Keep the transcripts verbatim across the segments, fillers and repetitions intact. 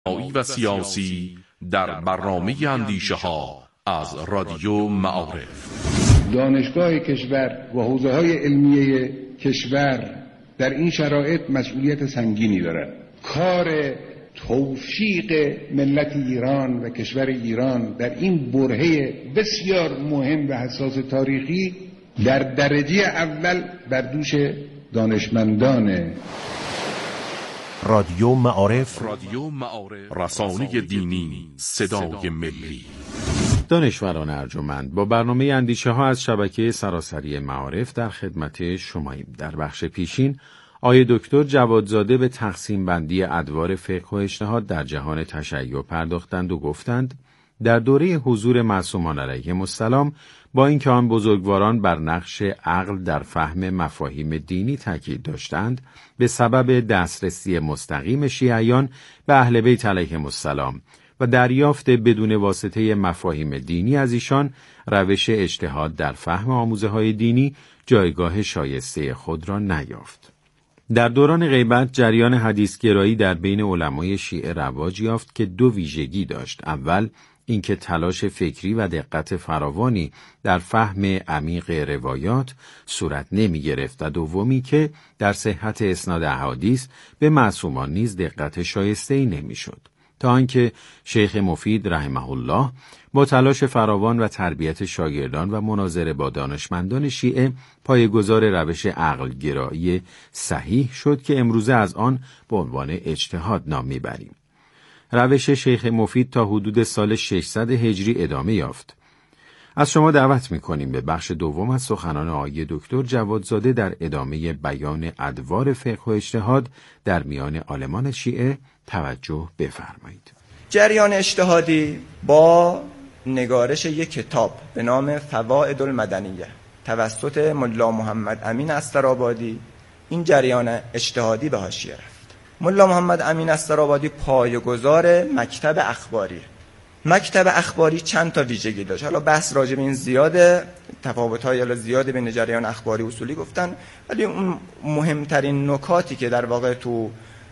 و سیاسی در برنامه اندیشه ها از رادیو معارف. دانشگاه کشور و حوزه‌های علمیه کشور در این شرایط مسئولیت سنگینی دارد. کار توفیق ملت ایران و کشور ایران در این برهه بسیار مهم و حساس تاریخی در درجه اول بر دوش دانشمندان رادیو معارف، رادیو معارف، رسانه دینی صدای ملی. دانشوران ارجمند، با برنامه اندیشه ها از شبکه سراسری معارف در خدمت شماییم. در بخش پیشین آقای دکتر جوادزاده به تقسیم بندی ادوار فقه و اجتهاد در جهان تشیع پرداختند و گفتند در دوره حضور معصومان علیهم السلام با اینکه آن بزرگواران بر نقش عقل در فهم مفاهیم دینی تاکید داشتند، به سبب دسترسی مستقیم شیعیان به اهل بیت علیهم السلام و دریافت بدون واسطه مفاهیم دینی از ایشان، روش اجتهاد در فهم آموزه‌های دینی جایگاه شایسته خود را نیافت. در دوران غیبت جریان حدیثگرایی در بین علمای شیعه رواج یافت که دو ویژگی داشت. اول اینکه تلاش فکری و دقت فراوانی در فهم عمیق روایات صورت نمی گرفت و دومی که در صحت اسناد احادیث به معصومان نیز دقت شایسته‌ای نمی شد. تا آنکه شیخ مفید رحمه الله با تلاش فراوان و تربیت شاگردان و مناظره با دانشمندان شیعه پایه‌گذار روش عقل‌گرایی صحیح شد که امروزه از آن به عنوان اجتهاد نام می‌بریم. روش شیخ مفید تا حدود سال ششصد هجری ادامه یافت. از شما دعوت می‌کنیم به بخش دوم از سخنان آقای دکتر جوادزاده در ادامه بیان ادوار فقه و اجتهاد در میان عالمان شیعه توجه بفرمایید. جریان اجتهادی با نگارش یک کتاب به نام فوائد المدنیه توسط ملا محمد امین استرآبادی این جریان اجتهادی به حاشیه رفت. ملا محمد امین استرآبادی پایه‌گذار مکتب اخباری. مکتب اخباری چند تا ویژگی داشت. حالا بحث راجع به این زیاده، تفاوت‌های حالا زیاده بین جریان اخباری اصولی گفتن، ولی اون مهمترین نکاتی که در واقع تو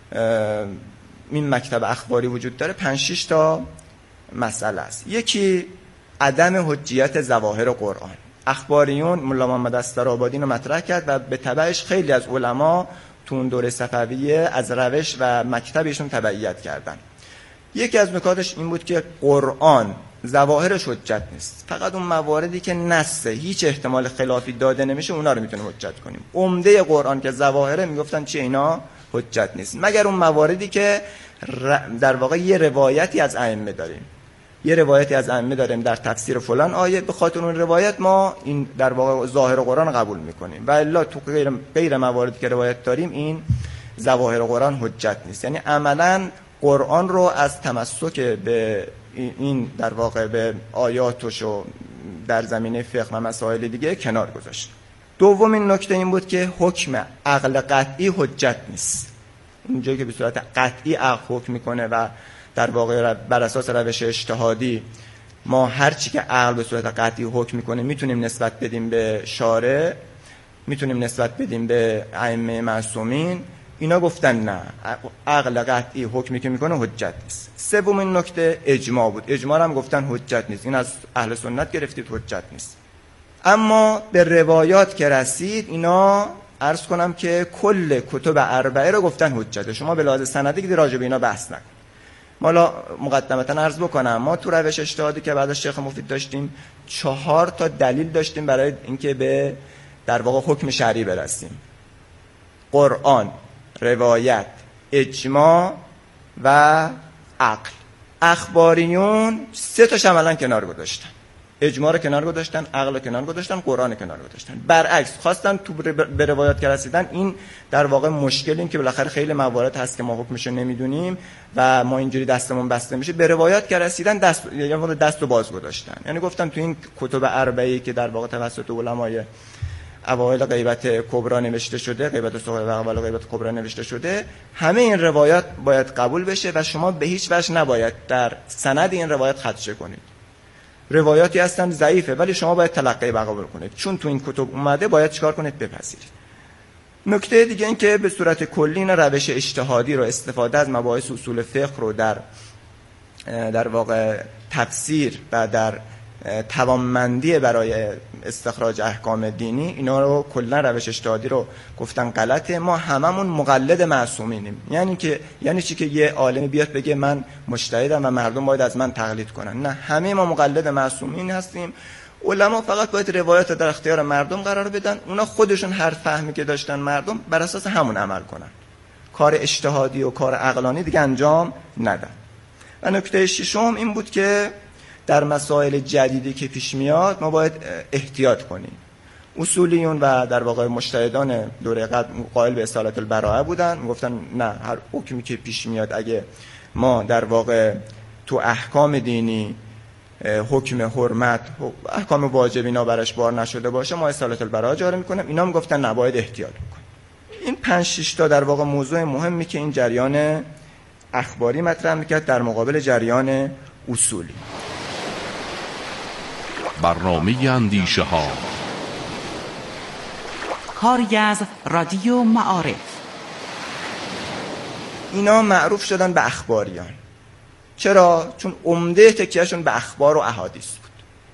این مکتب اخباری وجود داره پنج شش تا مسئله است. یکی عدم حجیت ظواهر قرآن. اخباریون ملا محمد استرآبادی رو مطرح کرد و به تبعش خیلی از علما تو اون دوره صفویه از روش و مکتبشون تبعیت کردن. یکی از نکاتش این بود که قرآن ظواهرش حجت نیست، فقط اون مواردی که نصه هیچ احتمال خلافی داده نمیشه اونا رو میتونیم حجت کنیم. عمده قرآن که ظواهره میگفتن چه اینا حجت نیست، مگر اون مواردی که در واقع یه روایتی از ائمه داریم یه روایتی از ائمه داریم در تفسیر فلان آیه، به خاطر اون روایت ما این در واقع ظاهر قرآن قبول میکنیم و الا تو غیر غیر مواردی که روایت داریم این ظواهر قرآن حجت نیست. یعنی عملاً قرآن رو از تمسک به این در واقع به آیاتش و در زمینه فقه و مسائل دیگه کنار گذاشت. دومین نکته این بود که حکم عقل قطعی حجت نیست. اونجایی که به صورت قطعی عقل حکم میکنه و در واقع بر اساس روش اجتهادی ما هر چی که عقل به صورت قطعی حکم میکنه میتونیم نسبت بدیم به شارع، میتونیم نسبت بدیم به ائمه معصومین، اینا گفتن نه، عقل قطعی حکمی که میکنه حجت نیست. سومین نکته اجماع بود. اجماع هم گفتن حجت نیست، این از اهل سنت گرفتید حجت نیست. اما به روایات که رسید اینا عرض کنم که کل کتب اربعه رو گفتن حجته. شما به لحاظ سندی که راجع به اینا بحث نکن. حالا مقدمتا عرض بکنم ما تو روش اجتهادی که بعد از شیخ مفید داشتیم چهار تا دلیل داشتیم برای اینکه به در واقع حکم شرعی برسیم: قرآن، روایت، اجماع و عقل. اخباریون سه تاش عملاً کنار گذاشتن. اجماع رو کنار گذاشتن، عقل رو کنار گذاشتن، قرآن رو کنار گذاشتن. برعکس خواستن تو به روایات که رسیدن این در واقع مشکل این که بالاخره خیلی موارد هست که ما حکمش رو نمیدونیم و ما اینجوری دستمون بسته میشه، به روایات که رسیدن دست یعنی دستو باز گذاشتن. یعنی گفتن تو این کتب اربعه‌ای که در واقع توسط علمای اوایل غیبت کبرا نوشته شده، غیبت صغرا و اول غیبت کبرا نوشته شده، همه این روایات باید قبول بشه و شما به هیچ وجه نباید در سند این روایت خدشه کنید. روایاتی هستن ضعیفه ولی شما باید تلقی و قبول کنید، چون تو این کتب اومده باید چیکار کنید؟ بپذیرید. نکته دیگه این که به صورت کلی این روش اجتهادی رو، استفاده از مباحث اصول فقه رو در در واقع تفسیر و در توانمندی برای استخراج احکام دینی، اینا رو کلا روش اجتهادی رو گفتن غلطه. ما هممون مقلد معصومینیم. یعنی که یعنی چی که یه عالمی بیاد بگه من مجتهدم و مردم باید از من تقلید کنن؟ نه، همه ما مقلد معصومین هستیم. علما فقط باید روایات در اختیار مردم قرار بدن، اونا خودشون هر فهمی که داشتن مردم بر اساس همون عمل کنن، کار اجتهادی و کار عقلانی دیگه انجام ندن. و نکته ششم این بود که در مسائل جدیدی که پیش میاد ما باید احتیاط کنیم. اصولیون و در واقع مجتهدان دوره قبل قائل به اصالت البراءه بودن، میگفتن نه، هر حکمی که پیش میاد اگه ما در واقع تو احکام دینی حکم حرمت، احکام واجبینا براش بار نشده باشه، ما اصالت البراءه جاری میکنیم. اینا میگفتن نه، باید احتیاط کنیم. این پنج شش تا در واقع موضوع مهمی که این جریان اخباری مطرح میکرد در مقابل جریان اصولی. برنامه اندیشه ها، کاری از رادیو معارف. اینا معروف شدن به اخباریان. چرا؟ چون عمده تکیهشون به اخبار و احادیث بود.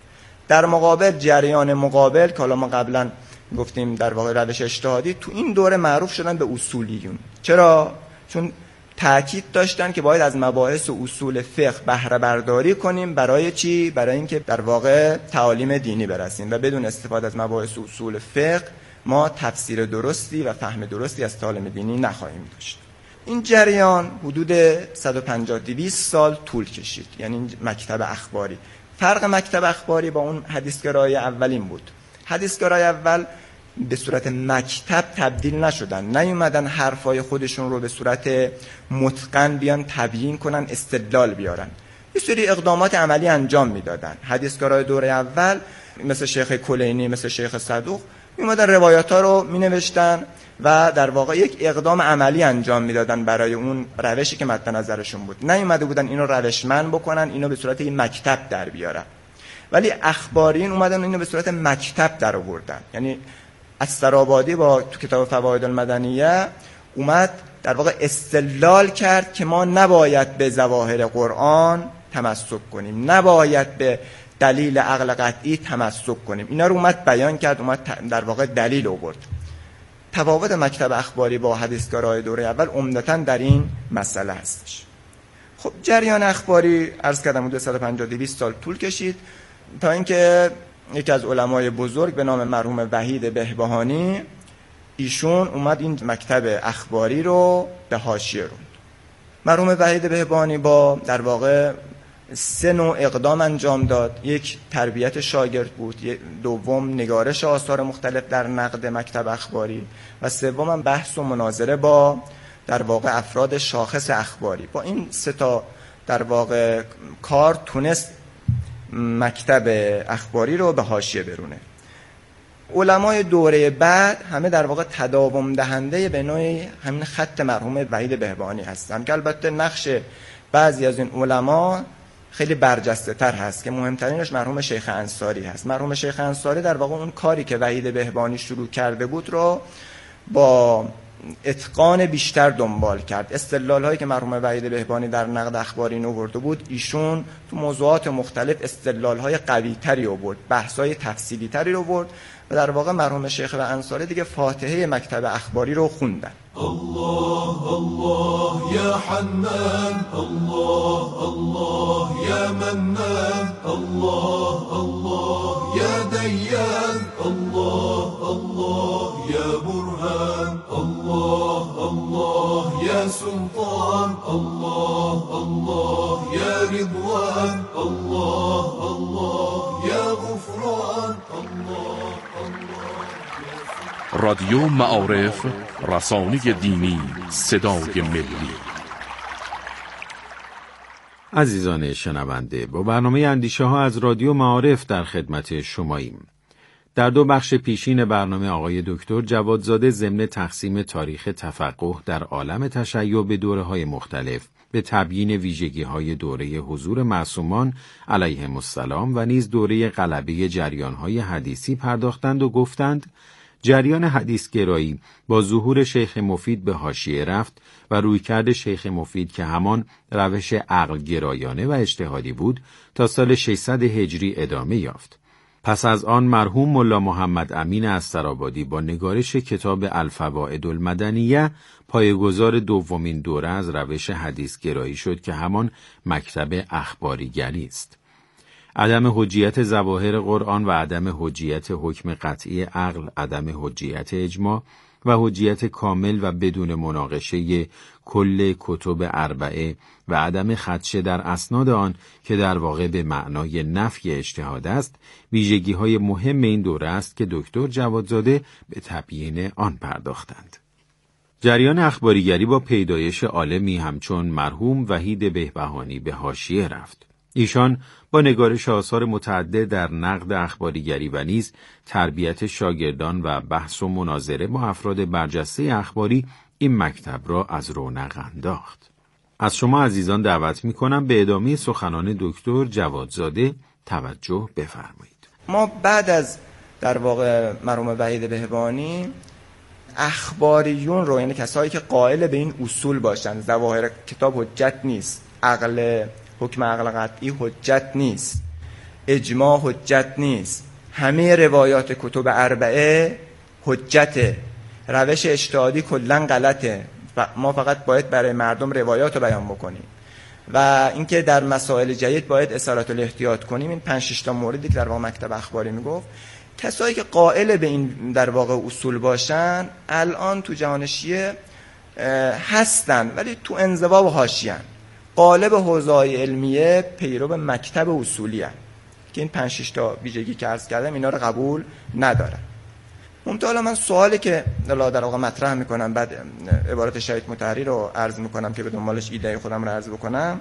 در مقابل جریان مقابل که حالا ما قبلا گفتیم در واقع روش اجتهادی، تو این دوره معروف شدن به اصولیون. چرا؟ چون تأکید داشتن که باید از مباحث و اصول فقه بهره برداری کنیم. برای چی؟ برای اینکه در واقع تعالیم دینی برسیم و بدون استفاده از مباحث و اصول فقه ما تفسیر درستی و فهم درستی از تعالیم دینی نخواهیم داشت. این جریان حدود صد و پنجاه تا دویست سال طول کشید، یعنی مکتب اخباری. فرق مکتب اخباری با اون حدیثگرای اولین بود. حدیثگرای اول به صورت مکتب تبدیل نشدن، نیومدن حرفای خودشون رو به صورت متقن بیان تبیین کنن، استدلال بیارن، یه سری اقدامات عملی انجام میدادن. حدیثگرای دوره اول مثل شیخ کلینی، مثل شیخ صدوق میومدن روایات ها رو مینوشتن و در واقع یک اقدام عملی انجام میدادن برای اون روشی که مد نظرشون بود. نیومده بودن اینو روشمند بکنن، اینو به صورت این مکتب در بیارن. ولی اخبارین اومدن اینو به صورت مکتب در آوردن. یعنی السرآبادی با تو کتاب فواید المدنیه اومد در واقع استدلال کرد که ما نباید به ظواهر قرآن تمسک کنیم، نباید به دلیل عقل قطعی تمسک کنیم. اینا رو اومد بیان کرد، اومد در واقع دلیل آورد. تفاوت مکتب اخباری با حدیثگرای دوره اول عمدتاً در این مسئله هستش. خب جریان اخباری عرض کردم حدود صد و پنجاه تا دویست سال طول کشید تا اینکه یکی از علمای بزرگ به نام مرحوم وحید بهبهانی، ایشون اومد این مکتب اخباری رو به حاشیه روند. مرحوم وحید بهبهانی با در واقع سه نوع اقدام انجام داد. یک، تربیت شاگرد بود، دوم نگارش آثار مختلف در نقد مکتب اخباری و سوم بحث و مناظره با در واقع افراد شاخص اخباری. با این سه تا در واقع کار تونست مکتب اخباری رو به حاشیه برونه. علمای دوره بعد همه در واقع تداوم دهنده به نوعی همین خط مرحوم وحید بهبهانی هستن که البته نقش بعضی از این علما خیلی برجسته تر هست که مهمترینش مرحوم شیخ انصاری هست. مرحوم شیخ انصاری در واقع اون کاری که وحید بهبهانی شروع کرده بود رو با اتقان بیشتر دنبال کرد. استدلال هایی که مرحوم وحید بهبهانی در نقد اخباری آورده بود، ایشون تو موضوعات مختلف استدلال های قوی تری آورد، بحث های تفصیلی تری رو آورد و در واقع مرحوم شیخ و انصاری دیگه فاتحه مکتب اخباری رو خوندن. الله الله یا حنان، الله الله یا منان، الله الله یا دیان، الله الله یا برهان، الله الله یا سلطان، الله الله یا رضوان، الله الله یا غفران، الله رادیو معارف، رسانه دینی، صدای ملی. عزیزان شنونده، با برنامه اندیشه ها از رادیو معارف در خدمت شماییم. در دو بخش پیشین برنامه آقای دکتر جوادزاده ضمن تقسیم تاریخ تفقه در عالم تشیع به دوره‌های مختلف به تبیین ویژگی‌های دوره حضور معصومان علیهم السلام و نیز دوره غلبه جریان‌های حدیثی پرداختند و گفتند جریان حدیث گرایی با ظهور شیخ مفید به حاشیه رفت و رویکرد شیخ مفید که همان روش عقل گرایانه و اجتهادی بود تا سال ششصد هجری ادامه یافت. پس از آن مرحوم ملا محمد امین استرآبادی با نگارش کتاب الفوائد المدنیه پایه‌گذار دومین دوره از روش حدیث گرایی شد که همان مکتب اخباریگری است. عدم حجیت ظواهر قرآن و عدم حجیت حکم قطعی عقل، عدم حجیت اجماع و حجیت کامل و بدون مناقشه کل کتب اربعه و عدم خدشه در اسناد آن که در واقع به معنای نفی اجتهاد است، ویژگی‌های مهم این دوره است که دکتر جوادزاده به تبیین آن پرداختند. جریان اخباریگری با پیدایش عالمی همچون مرحوم وحید بهبهانی به حاشیه رفت. ایشان با نگارش آثار متعدد در نقد اخباریگری و نیز تربیت شاگردان و بحث و مناظره با افراد برجسته اخباری این مکتب را از رونق انداخت. از شما عزیزان دعوت می‌کنم به ادامه سخنان دکتر جوادزاده توجه بفرمایید. ما بعد از در واقع مرحوم وحید بهبهانی اخباریون رو، یعنی کسایی که قائل به این اصول باشن، ظواهر کتاب حجت نیست، عقل حکم عقل قطعی حجت نیست، اجماع حجت نیست، همه روایات کتب اربعه حجته، روش اجتهادی کلا غلطه، ما فقط باید برای مردم روایات رو بیان بکنیم و اینکه در مسائل جدید باید اصالت الاحتیاط کنیم. این پنج شش تا موردی که در واقع مکتب اخباری میگفت، کسایی که قائل به این در واقع اصول باشن الان تو جهان شیعه هستن ولی تو انزوا و حاشیه‌ان. قالب حوزه‌های علمیه پیرو به مکتب اصولی هستند که این پنج شش تا ویژگی که عرض کردم اینا رو قبول ندارن. ممتحالا من سوالی که در واقع مطرح میکنم، بعد عبارت شهید مطهری رو عرض میکنم که به دنبالش ایده خودم رو عرض بکنم.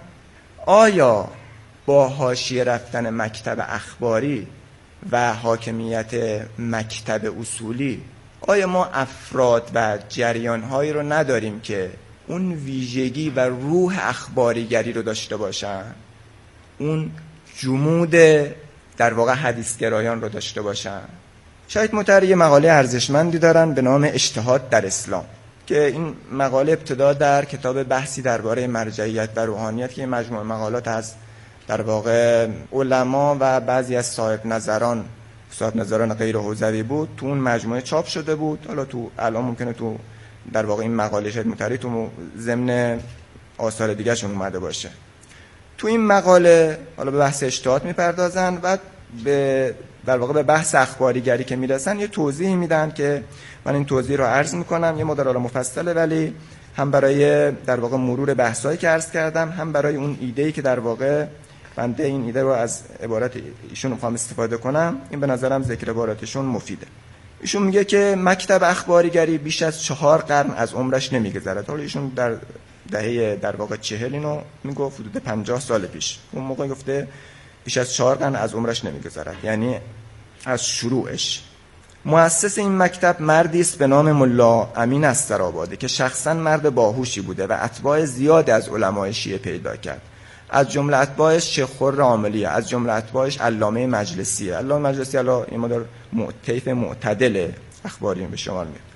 آیا با حاشیه رفتن مکتب اخباری و حاکمیت مکتب اصولی آیا ما افراد و جریان‌هایی رو نداریم که اون ویژگی و روح اخباریگری رو داشته باشن، اون جمود در واقع حدیثگرایان رو داشته باشن؟ شاید مطهری یه مقاله ارزشمندی دارن به نام اجتهاد در اسلام که این مقاله ابتدا در کتاب بحثی درباره مرجعیت و روحانیت که مجموعه مقالات از در واقع علما و بعضی از صاحب نظران صاحب نظران غیر حوزوی بود، تو اون مجموعه چاپ شده بود. حالا تو الان ممکنه تو در واقع این مقاله شاید مطهری تو ضمن آثار دیگه شون اومده باشه. تو این مقاله حالا به بحث اجتهاد میپردازن و به در واقع به بحث اخباریگری که میرسن یه توضیح میدن که من این توضیح رو عرض میکنم، یه مدار مفصله ولی هم برای در واقع مرور بحثایی که عرض کردم، هم برای اون ایده‌ای که در واقع بنده این ایده رو از عبارت ایشون میخوام استفاده کنم. این به نظرم ذکر عبارتشون مفیده. ایشون میگه که مکتب اخباریگری بیش از چهار قرن از عمرش نمیگذرد. حالا ایشون در دهه در واقع چهل اینو میگفت، حدود پنجاه سال پیش اون موقع گفته بیش از چهار قرن از عمرش نمیگذرد، یعنی از شروعش. مؤسس این مکتب مردی است به نام ملا امین استرآبادی که شخصا مرد باهوشی بوده و اتباع زیادی از علمای شیعه پیدا کرد. از جمله اتباعش شیخ خر عاملیه، از جمله اتباعش علامه مجلسیه. علامه مجلسی الان این مدار طیف معتدل اخباریون به شمار میاد.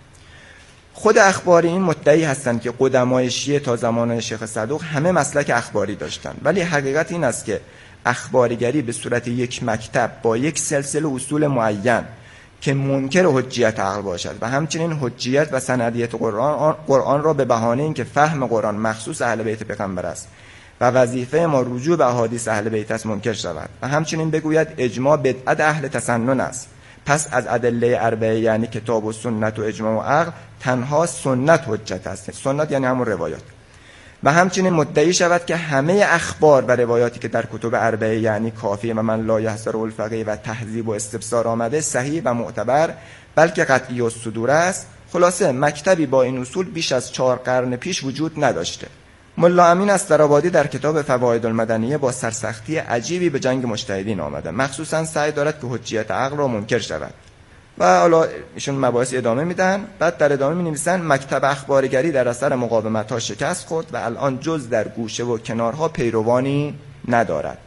خود اخباریین مدعی هستند که قدمای شیعه تا زمان شیخ صدوق همه مسلک اخباری داشتند، ولی حقیقت این است که اخباریگری به صورت یک مکتب با یک سلسله اصول معین که منکر حجیت عقل باشد و همچنین حجیت و سندیت قرآن قرآن را به بهانه اینکه فهم قرآن مخصوص اهل بیت پیغمبر است و وظیفه ما رجوع به احادیث اهل بیت است منکر شود و همچنین بگوید اجماع بدعت اهل تسنن است. پس از ادله اربعه یعنی کتاب و سنت و اجماع و عقل تنها سنت حجت است. سنت یعنی همون روایات. و همچنین مدعی شود که همه اخبار و روایاتی که در کتب اربعه یعنی کافی و من لا یحصر الفقیه و تهذیب و استبصار آمده صحیح و معتبر بلکه قطعی الصدور است. خلاصه مکتبی با این اصول بیش از چهار قرن پیش وجود نداشته. ملا امین استرآبادی در کتاب فوائد المدنیه با سرسختی عجیبی به جنگ مجتهدین آمده، مخصوصا سعی دارد که حجیت عقل را منکر شود و حالا ایشون مباحث ادامه میدن. بعد در ادامه می‌نویسن مکتب اخباریگری در اثر مقاومت‌ها شکست خورد و الان جز در گوشه و کنارها پیروانی ندارد.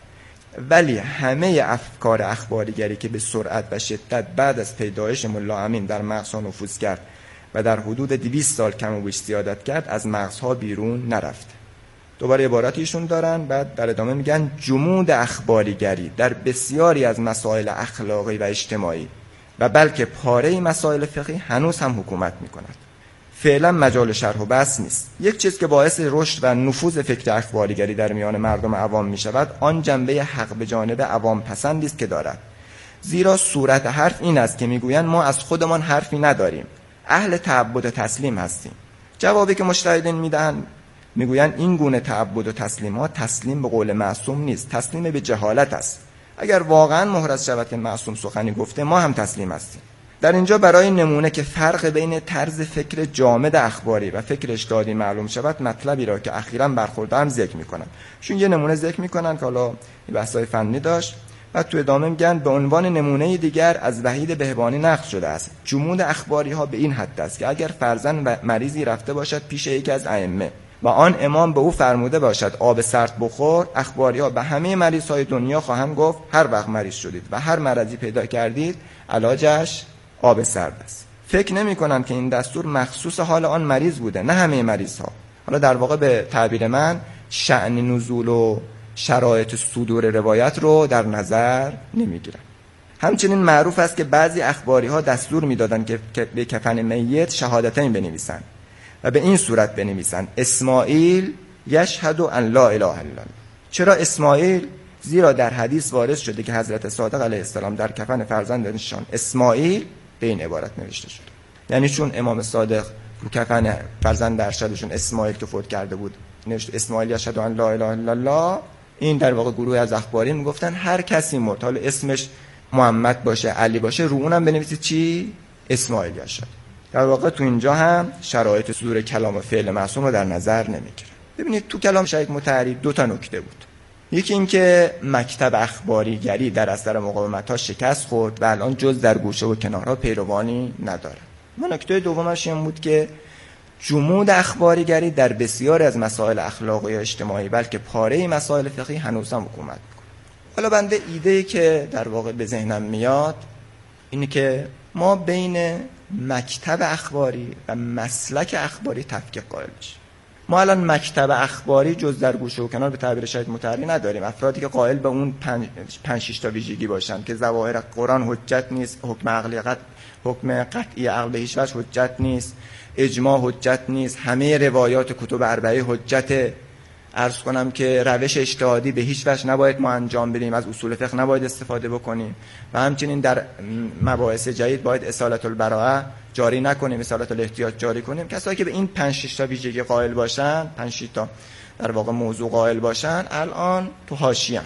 ولی همه افکار اخباریگری که به سرعت و شدت بعد از پیدایش ملا امین در مغزها نفوذ کرد و در حدود دویست سال کم و بیش زیادت کرد، از مغزها بیرون نرفته. دوباره عباراتیشون دارن، بعد در ادامه میگن جمود اخباریگری در بسیاری از مسائل اخلاقی و اجتماعی و بلکه پاره مسائل فقهی هنوز هم حکومت میکند. فعلا مجال شرح و بحث نیست. یک چیز که باعث رشد و نفوذ فکر اخباریگری در میان مردم عوام میشود، آن جنبه حق به جانب عوام پسندی است که دارد. زیرا صورت حرف این است که میگویند ما از خودمان حرفی نداریم، اهل تعبد و تسلیم هستیم. جوابی که مجتهدین میدهند میگویند این گونه تعبد و تسلیم ها تسلیم به قول معصوم نیست، تسلیم به جهالت است. اگر واقعا محرز شود که معصوم سخنی گفته، ما هم تسلیم هستیم. در اینجا برای نمونه که فرق بین طرز فکر جامد اخباری و فکر اجتهادی معلوم شود، مطلبی را که اخیراً برخوردم ذکر میکنم. چون یه نمونه ذکر میکنن که حالا بحث‌های فنی داشت و تو ادامه میگن به عنوان نمونه دیگر از وحید بهبانی نقل شده است. جمود اخباری ها به این حد است که اگر فرزند مریضی رفته باشد پیش یکی از ائمه و آن امام به او فرموده باشد آب سرد بخور، اخباری ها به همه مریض های دنیا خواهند گفت هر وقت مریض شدید و هر مرضی پیدا کردید علاجش آب سرد است. فکر نمی کنند که این دستور مخصوص حال آن مریض بوده، نه همه مریض ها. حالا در واقع به تعبیر من شأن نزول و شرایط صدور روایت رو در نظر نمی گیرن. همچنین معروف است که بعضی اخباری ها دستور می دادن که به کفن میت شهادتین بنویسند و به این صورت بنویسند اسماعیل یشهد ان لا اله الا الله. چرا اسماعیل؟ زیرا در حدیث وارد شده که حضرت صادق علیه السلام در کفن فرزندشان اسماعیل به این عبارت نوشته شده. یعنی چون امام صادق رو کفن فرزند ارشدشون اسماعیل که فوت کرده بود نوشته اسماعیل یشهد ان لا اله الا الله، این در واقع گروه از اخباری میگفتن هر کسی مرد، حالا اسمش محمد باشه علی باشه، رو اونم بنویسید چی؟ اسماعیل یشهد. در واقع تو اینجا هم شرایط صدور کلام و فعل معصوم رو در نظر نمیگیره. ببینید تو کلام شیخ مطهری دو تا نکته بود. یکی این که مکتب اخباریگری در اثر مقاومت‌ها شکست خورد و الان جز در گوشه و کنارها پیروانی نداره. و نکته دومش این بود که جمود اخباریگری در بسیاری از مسائل اخلاقی و اجتماعی بلکه پاره مسائل فقهی هنوز هم حکومت میکنه. حالا بنده ایده‌ای که در واقع به ذهنم میاد اینه که ما بین مکتب اخباری و مسلک اخباری تفکیک قائل بشیم. ما الان مکتب اخباری جز در گوشه و کنار به تعبیر شیخ مطهری نداریم. افرادی که قائل به اون پنج, پنج شش تا ویژگی باشن که ظواهر قرآن حجت نیست، حکم عقلی قط حکم قطعی عقل به هیچ وجه حجت نیست، اجماع حجت نیست، همه روایات کتب اربعه حجت. عرض کنم که روش اجتهادی به هیچ وجه نباید ما انجام بدیم، از اصول فقه نباید استفاده بکنیم و همچنین در مباحث جدید باید اصالت البراءه جاری نکنیم، اصالت الاحتیاط جاری کنیم. کسایی که به این پنج شش تا ویژگی قائل باشن، پنج شش تا در واقع موضوع قائل باشن، الان تو حاشیه‌ان.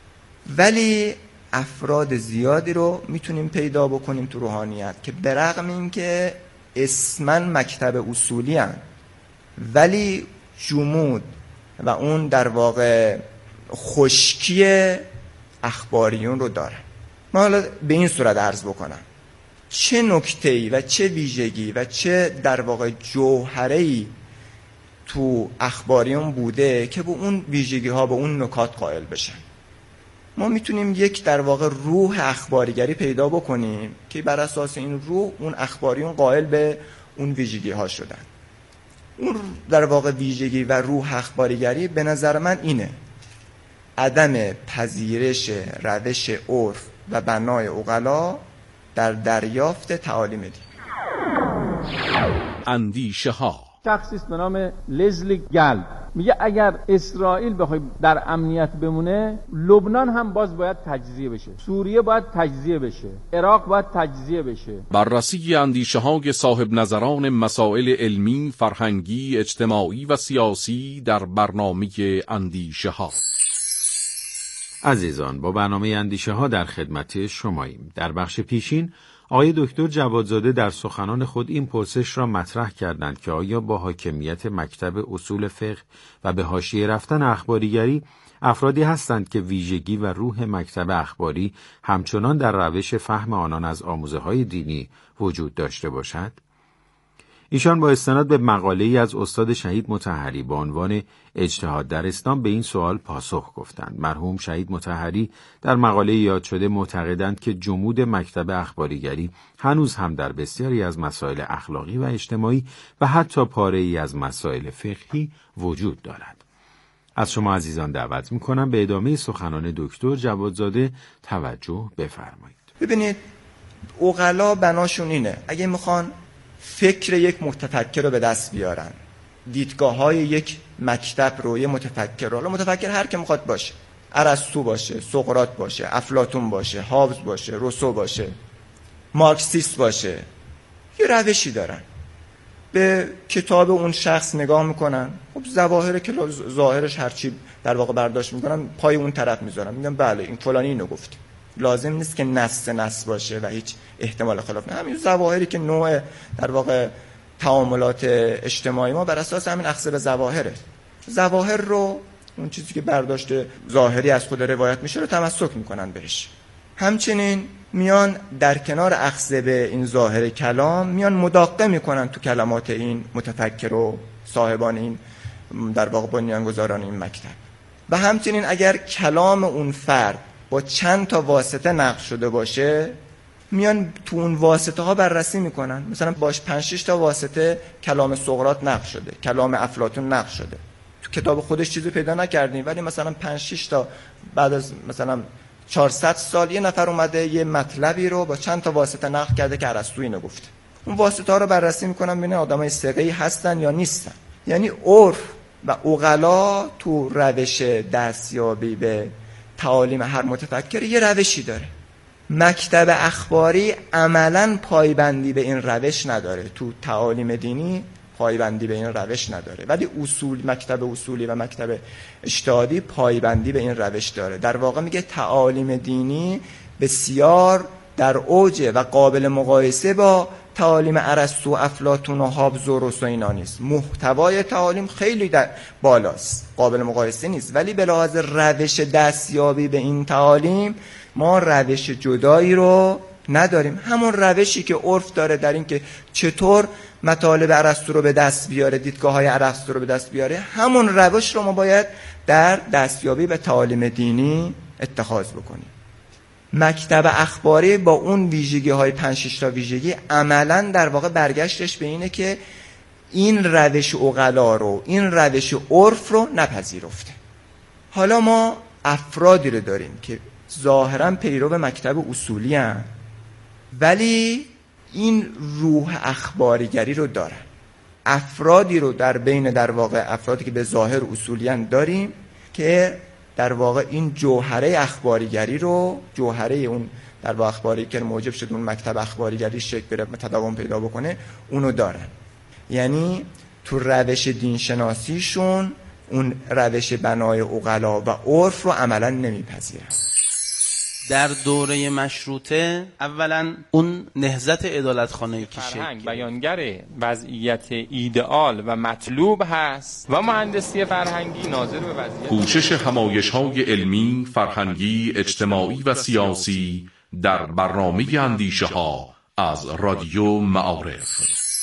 ولی افراد زیادی رو میتونیم پیدا بکنیم تو روحانیت که برغم این که اسماً مکتب اصولی هن ولی جمود و اون در واقع خشکی اخباریون رو دارن. من حالا به این صورت عرض بکنم چه نکته‌ای و چه ویژگی و چه در واقع جوهره‌ای تو اخباریون بوده که به اون ویژگی ها به اون نکات قائل بشن. ما میتونیم یک در واقع روح اخباریگری پیدا بکنیم که بر اساس این روح اون اخباریون قائل به اون ویژگی ها شدن. اون در واقع ویژگی و روح اخباریگری به نظر من اینه: عدم پذیرش روش عرف و بنای عقلا در دریافت تعالیم دین. اندیشه ها. شخصی است به نام لزلی گلب میگه اگر اسرائیل بخواد در امنیت بمونه، لبنان هم باز باید تجزیه بشه، سوریه باید تجزیه بشه، عراق باید تجزیه بشه. بررسی اندیشه های صاحب نظران مسائل علمی، فرهنگی، اجتماعی و سیاسی در برنامه اندیشه ها. عزیزان، با برنامه اندیشه ها در خدمت شماییم. در بخش پیشین آقای دکتر جوادزاده در سخنان خود این پرسش را مطرح کردند که آیا با حاکمیت مکتب اصول فقه و به حاشیه رفتن اخباریگری افرادی هستند که ویژگی و روح مکتب اخباری همچنان در روش فهم آنان از آموزه‌های دینی وجود داشته باشد؟ ایشان با استناد به مقاله‌ای از استاد شهید مطهری با عنوان اجتهاد در اسلام به این سوال پاسخ گفتند. مرحوم شهید مطهری در مقاله یاد شده معتقدند که جمود مکتب اخباریگری هنوز هم در بسیاری از مسائل اخلاقی و اجتماعی و حتی پاره‌ای از مسائل فقهی وجود دارد. از شما عزیزان دعوت می‌کنم به ادامه سخنان دکتر جوادزاده توجه بفرمایید. ببینید، عقلا بناشون اینه اگه میخوان فکر یک متفکر رو به دست بیارن، دیدگاه های یک مکتب رو، یه متفکر رو، متفکر هر که میخواد باشه، ارسطو باشه، سقراط باشه، افلاطون باشه، هابز باشه، روسو باشه، مارکسیست باشه، یه روشی دارن. به کتاب اون شخص نگاه میکنن، خب ظواهر که ظاهرش هرچی در واقع برداشت میکنن پای اون طرف میذارن، میگن بله این فلانی اینو گفت. لازم نیست که نص نص باشه و هیچ احتمال خلاف نه. همین ظواهری که نوع در واقع تعاملات اجتماعی ما بر اساس همین اخذ به ظواهره. ظواهر رو، اون چیزی که برداشت ظاهری از خود روایت میشه رو تمسک میکنن بهش. همچنین میان در کنار اخذ به این ظاهر کلام میان مداقه میکنن تو کلمات این متفکر و صاحبان این در واقع بنیانگذاران این مکتب. و همچنین اگر کلام اون فرد با چند تا واسطه نقل شده باشه، میان تو اون واسطه ها بررسی میکنن. مثلا باش پنج شش تا واسطه کلام سقراط نقل شده، کلام افلاطون نقل شده. تو کتاب خودش چیزی پیدا نکردیم، ولی مثلا پنج شش تا بعد از مثلا چهارصد سال یه نفر اومده یه مطلبی رو با چند تا واسطه نقل کرده که ارسطو اینو گفته. اون واسطه ها رو بررسی میکنن ببینن آدمای ثقه‌ای هستن یا نیستن. یعنی عرف و عقلا تو روش دستیابی به تعالیم هر متفکر یه روشی داره. مکتب اخباری عملاً پایبندی به این روش نداره، تو تعالیم دینی پایبندی به این روش نداره، ولی اصول مکتب اصولی و مکتب اجتهادی پایبندی به این روش داره. در واقع میگه تعالیم دینی بسیار در اوج و قابل مقایسه با تعالیم ارسطو، افلاطون و هابز و روسو اینا نیست. محتوای تعالیم خیلی در بالاست، قابل مقایسه نیست، ولی به لحاظ روش دستیابی به این تعالیم ما روش جدایی رو نداریم. همون روشی که عرف داره در این که چطور مطالب ارسطو رو به دست بیاره، دیدگاه های ارسطو رو به دست بیاره، همون روش رو ما باید در دستیابی به تعالیم دینی اتخاذ بکنیم. مکتب اخباری با اون ویژگی های پنج شش تا ویژگی عملاً در واقع برگشتش به اینه که این روش عقلا رو، این روش عرف رو نپذیرفته. حالا ما افرادی رو داریم که ظاهراً پیرو مکتب اصولی هستند، ولی این روح اخباریگری رو دارن. افرادی رو در بین در واقع افرادی که به ظاهر اصولیان داریم که در واقع این جوهره اخباریگری رو، جوهره اون در واقع اخباری که موجب شد اون مکتب اخباریگری شکل بگیره و تداوم پیدا بکنه، اونو دارن. یعنی تو روش دینشناسیشون اون روش بنای عقلا و عرف رو عملا نمیپذیرن. در دوره مشروطه اولا اون نهضت عدالتخانه‌ای که فرهنگ بیانگر وضعیت ایدئال و مطلوب هست و مهندسی فرهنگی ناظر به وضعیت کوشش همایش‌های علمی، فرهنگی، اجتماعی و سیاسی در برنامه اندیشه‌ها از رادیو معارف.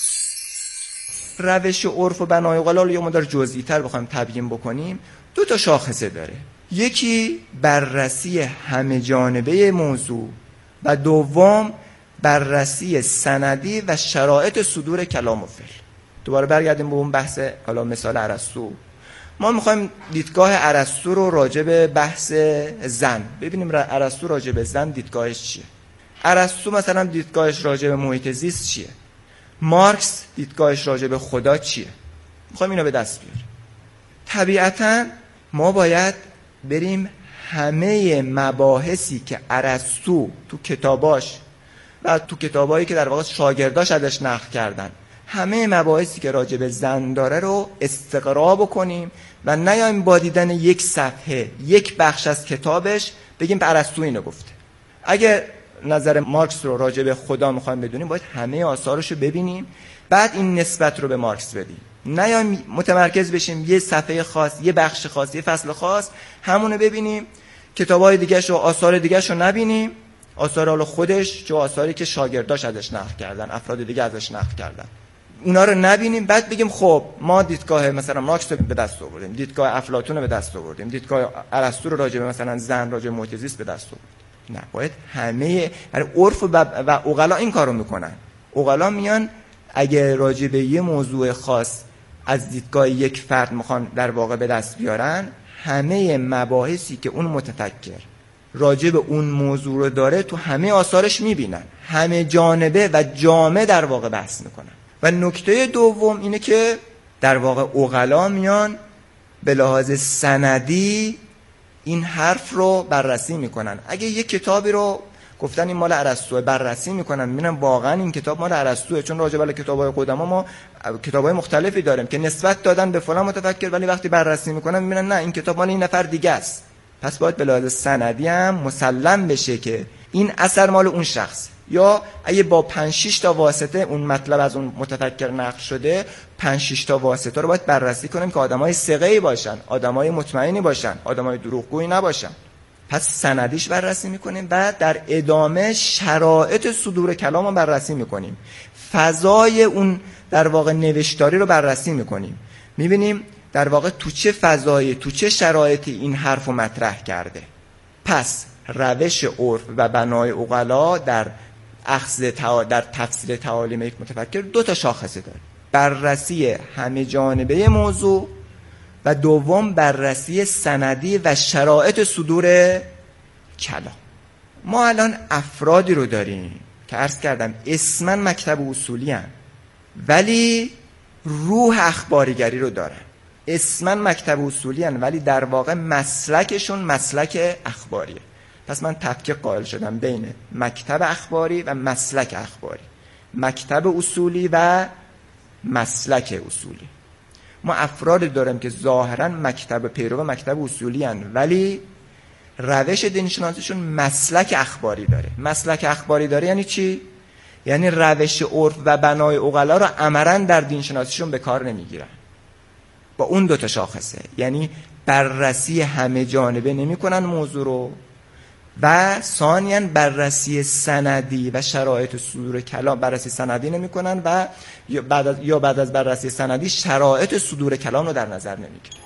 روش عرف و بنای عقلا رو یه مقدار جزئی‌تر بخوایم تبیین بکنیم، دو تا شاخصه داره. یکی بررسی همه جانبه موضوع و دوم بررسی سندی و شرایط صدور کلام و فعل. دوباره برگردیم به اون بحث، حالا مثال ارسطو. ما میخوایم دیدگاه ارسطو رو راجع به بحث زن ببینیم. ارسطو راجع به زن دیدگاهش چیه؟ ارسطو مثلا دیدگاهش راجع به محیط زیست چیه؟ مارکس دیدگاهش راجع به خدا چیه؟ میخوایم اینو به دست بیاریم. طبیعتاً ما باید بریم همه مباحثی که ارسطو تو کتاباش و تو کتابایی که در واقع شاگرداش ازش نقل کردن، همه مباحثی که راجع به زن داره رو استقرا بکنیم و نیایم با دیدن یک صفحه، یک بخش از کتابش بگیم ارسطو اینو گفته. اگر نظر مارکس رو راجع به خدا میخوایم بدونیم، باید همه آثارش رو ببینیم، بعد این نسبت رو به مارکس بدیم. نیایم متمرکز بشیم یه صفحه خاص، یه بخش خاص، یه فصل خاص همونو ببینیم، کتابای دیگه‌شو، آثار دیگه‌شو نبینیم، آثار حالا خودش، جو آثاری که شاگرداش ازش نقل کردن، افراد دیگه ازش نقل کردن. اونا رو نبینیم بعد بگیم خب ما دیدگاه مثلا مارکس رو به دست آوردیم، دیدگاه افلاطون رو به دست آوردیم، دیدگاه ارسطو رو راجع به مثلا زن، راجع به محیط‌زیست به دست آوردیم. نه، باید همه برای عرف و, و عقلا این کارو میکنن. عقلا میان اگه راجع به یه موضوع خاص از دیدگاه یک فرد میخوان در واقع به دست بیارن، همه مباحثی که اون متفکر راجع به اون موضوع رو داره تو همه آثارش میبینن، همه جانبه و جامع در واقع بحث میکنن. و نکته دوم اینه که در واقع عقلا میان به لحاظ سندی این حرف رو بررسی میکنن. اگه یک کتابی رو گفتن این مال ارسطو، بررسی میکنن میبینن واقعا این کتاب مال ارسطوئه، چون راجع به کتاب‌های قدما ما کتاب‌های مختلفی داریم که نسبت دادن به فلان متفکر، ولی وقتی بررسی میکنن میبینن نه این کتاب مال این نفر دیگه است. پس باید به لحاظ سندی هم مسلم بشه که این اثر مال اون شخص، یا اگه با پنج شش تا واسطه اون مطلب از اون متفکر نقل شده، پنج شش تا واسطه رو باید بررسی کنیم که آدمای ثقه‌ای باشن، آدمای مطمئنی باشن، آدمای دروغگویی نباشن. پس سندیش بررسی میکنیم، بعد در ادامه شرایط صدور کلام رو بررسی میکنیم، فضای اون در واقع نوشتاری رو بررسی میکنیم، میبینیم در واقع تو چه فضایی، تو چه شرایطی این حرف رو مطرح کرده. پس روش عرف و بنای عقلا در اخذ تع... در تفسیر تعالیم یک متفکر دو تا شاخصه داره: بررسی همه جانبه موضوع و دوم بررسی سندی و شرایط صدور کلام. ما الان افرادی رو داریم که عرض کردم اسمن مکتب اصولی هن، ولی روح اخباریگری رو دارن. اسمن مکتب اصولی هن ولی در واقع مسلکشون مسلک اخباریه. پس من تفکیک قائل شدم بین مکتب اخباری و مسلک اخباری، مکتب اصولی و مسلک اصولی. ما افراد داریم که ظاهرا مکتب پیرو مکتب اصولی هن، ولی روش دینشناسیشون مسلک اخباری داره. مسلک اخباری داره یعنی چی؟ یعنی روش عرف و بنای عقلا رو عملاً در دینشناسیشون به کار نمیگیرن. با اون دو تا شاخصه، یعنی بررسی همه جانبه نمیکنن موضوع رو، و ثانیاً بررسی سندی و شرایط صدور کلام بررسی سندی نمیکنن و یا بعد از یا بعد از بررسی سندی شرایط صدور کلام رو در نظر نمیگیرن.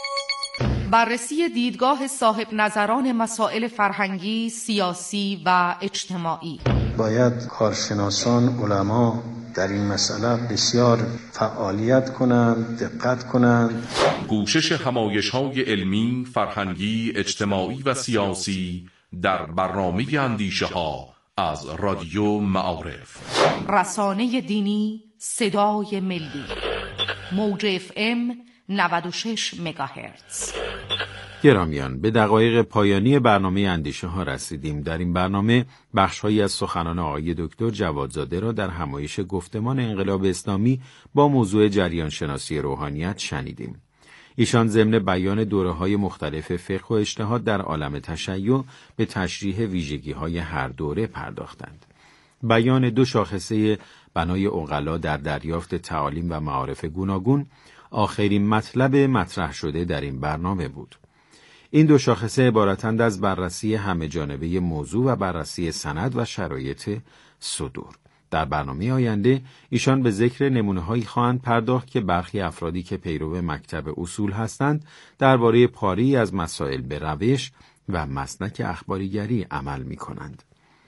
بررسی دیدگاه صاحب نظران مسائل فرهنگی، سیاسی و اجتماعی. باید کارشناسان، علما در این مسئله بسیار فعالیت کنند، دقت کنند. کوشش همایش‌های علمی، فرهنگی، اجتماعی و سیاسی در برنامه اندیشه‌ها از رادیو معارف. رسانه دینی صدای ملی، موج اف ام نود و شش مگاهرتز. گرامیان، به دقایق پایانی برنامه اندیشه ها رسیدیم. در این برنامه بخش‌هایی از سخنان آقای دکتر جوادزاده را در همایش گفتمان انقلاب اسلامی با موضوع جریان شناسی روحانیت شنیدیم. ایشان ضمن بیان دوره‌های مختلف فقه و اجتهاد در عالم تشیع به تشریح ویژگی‌های هر دوره پرداختند. بیان دو شاخصه بنای عقلا در دریافت تعالیم و معارف گوناگون آخرین مطلب مطرح شده در این برنامه بود. این دو شاخصه عبارتند از بررسی همه جانبه موضوع و بررسی سند و شرایط صدور. در برنامه آینده ایشان به ذکر نمونه‌هایی خواهند پرداخت که برخی افرادی که پیرو مکتب اصول هستند درباره پاری از مسائل به روش و مسلک اخباریگری عمل می‌کنند.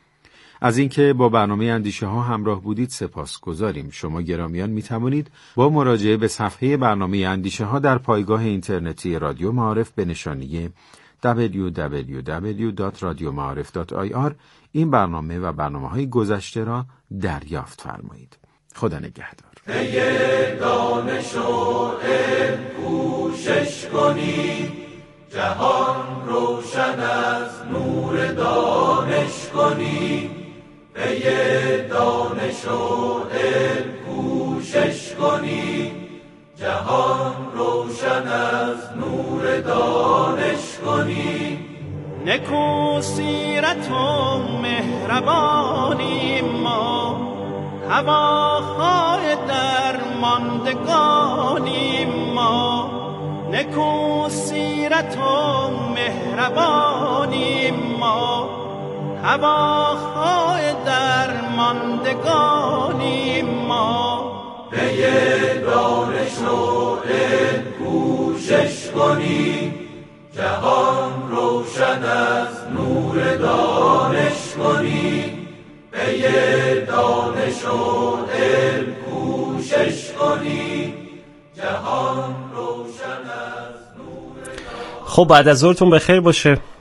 از اینکه با برنامه اندیشه ها همراه بودید سپاسگزاریم. شما گرامیان می توانید با مراجعه به صفحه برنامه اندیشه ها در پایگاه اینترنتی رادیو معارف به نشانی دبلیو دبلیو دبلیو دات رادیو معارف دات آی آر این برنامه و برنامه‌های گذشته را دریافت فرمایید. خدا نگهدار. ای دانش و علم کوشش کنید، جهان روشن از نور دانش کنید. ای دانش و علم کوشش کنید، جهان روشن از نور دانش کنید. نکو سیرت و مهربانی ما، هواخواه درماندگانی ما. نکو سیرت و مهربانی ما، هواخواه درماندگانی ما. پی دانش و علم کوشش کنیم، جهان روشن از نور دانش کنیم. پی دانش و علم کوشش کنیم، جهان روشن از نور دانش. خب بعد از ظهرتون بخیر باشه.